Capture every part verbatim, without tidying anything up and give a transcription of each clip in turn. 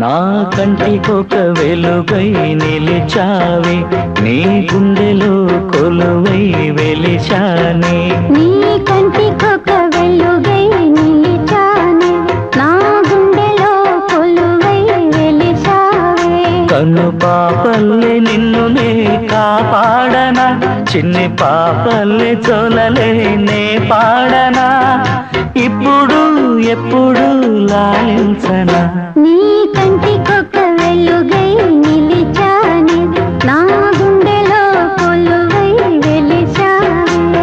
నా కంటికొక వెలుగై నిలిచావే, నీ గుండెలో కొలువై వెలిచానే. నీ కంటికొక వెలుగై నిలిచానే, నా గుండెలో కొలువై వెలిచావే. కను పాపల్లే నిన్ను నే కాపాడనా, చిన్ని పాపల్లే చోలలే నే పాడనా, ఇప్పుడు ఎప్పుడు లాలించనా. నీ కంటికొక వెలుగై నిలిచానే, నా గుండెలో కొలువై వెలిచావే.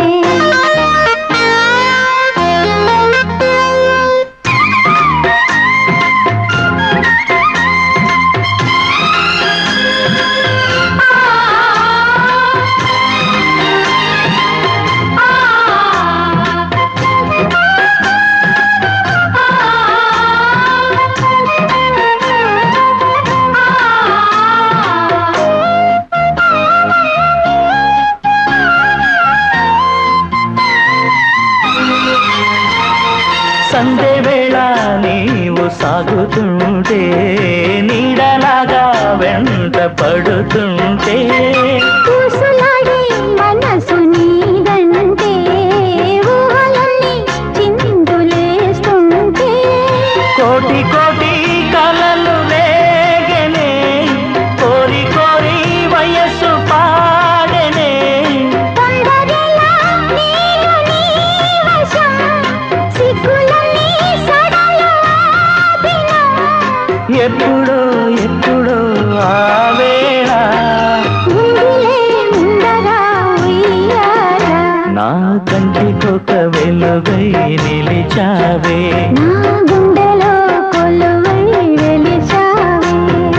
సంధ్య వేళ నీవు సాగుతుంటే, నీడలాగా వెంట పడుతుంటే, ఊసులాడే మనసు నీదంటే, ఊహలన్నీ చిందులేస్తుంటే, కోటి కోటి కలలు రేగనే, కోరి కోరి వయస్సు పాడనే. తొందరలా నేను నీ వశం, సిగ్గులన్నీ సడలు ఆపినా. ఎప్పుడో ఎప్పుడో ఆ వేళ ముందులే ముందరా ఉయ్యాల, నా కంటికొక వెలుగై నిలిచావే. నా గుండెలో కొలువై వెలిచావే.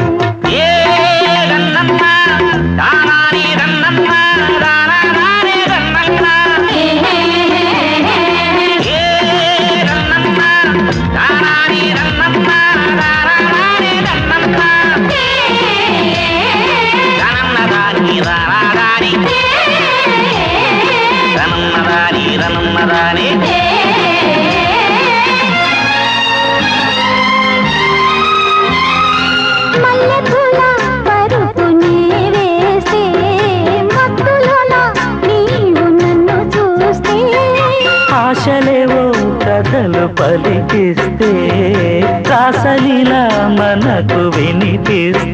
మల్లెపూల పరుపునే వేస్తే, మత్తులోన నీవు నన్ను చూస్తే, ఆశలేవో కథలు పలికిస్తే, కాసలిలా మనకు వినిపిస్తే,